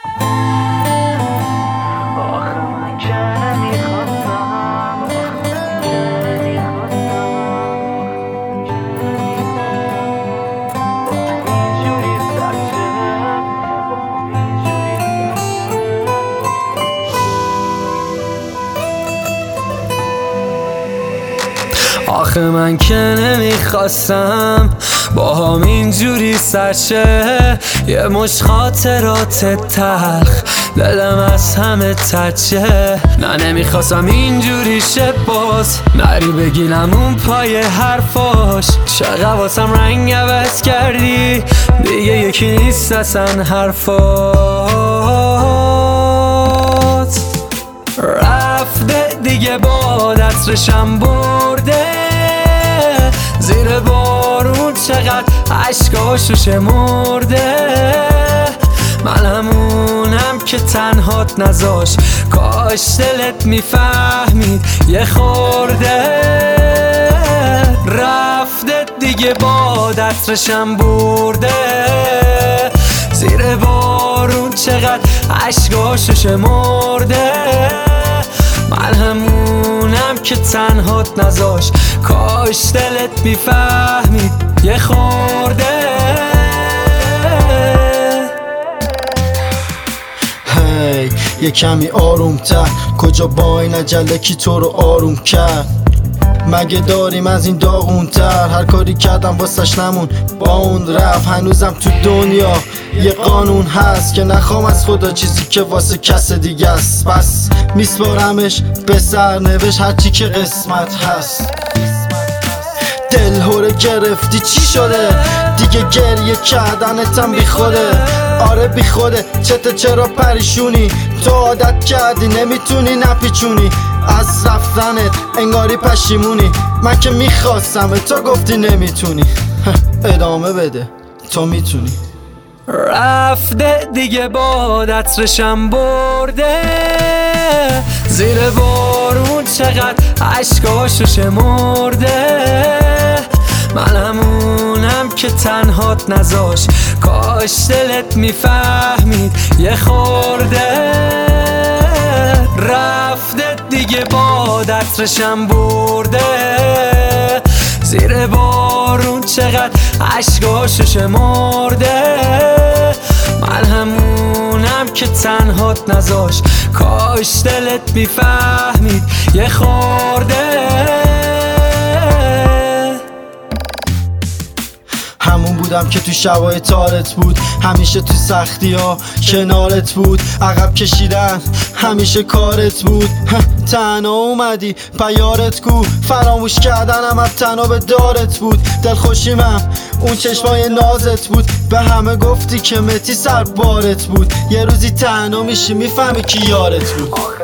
آخه من که نمیخواستم با هم اینجوری سرشه، یه مش خاطرات تلخ دلم از همه تچه. نه نمیخواستم اینجوری شه باز نری بگیرم اون پای حرفاش. چقدر واسم رنگ عوض کردی دیگه یکی نیست اصلا حرفات. رفته دیگه با عطرشم برده زیر بارون، چقدر عشقاشو شمرده. من همونم که تنهات نذاش، کاش دلت میفهمید یه خورده. رفته دیگه با عطرشم برده زیر بارون، چقدر عشقاشو شمرده. من همونم که تنهات نذاش، کاش دلت میفهمید یه خورده. هی یه کمی آرومتر، کجا با این عجله کی تو رو آروم کرد؟ مگه داریم از این داغونتر؟ هر کاری کردم واسش نمون، با اون رفت. هنوزم تو دنیا یه قانون هست که نخوام از خدا چیزی که واسه کس دیگه است. بس میسپارمش به سرنوشت هرچی که قسمت هست. دل هوره گرفتی چی شده؟ دیگه گریه کردنتم بی خوده. آره بی خوده، چرا پریشونی؟ تو عادت کردی نمیتونی نپیچونی از رفتنت، انگاری پشیمونی. من که میخواستم تو گفتی نمیتونی. ادامه بده تو میتونی. رفته دیگه با عطرشم برده زیر بارون، چقدر عشقاشو شمرده. من همونم که تنهات نذاش، کاش دلت میفهمید یه خورده. رفته دیگه با عطرشم برده زیر بارون، چقدر عشقاشو شمرده. من همونم که تنهات نذاش، کاش دلت میفهمید یه خورده. همون بودم که تو شبای تارت بود، همیشه تو سختی ها کنارت بود. عقب کشیدن همیشه کارت بود. تنها اومدی پیارت کو، فراموش کردنم از تنها به دارت بود. دلخوشیمم اون چشمای نازت بود، به همه گفتی که متی سر بارت بود. یه روزی تنها میشی میفهمی کی یارت بود.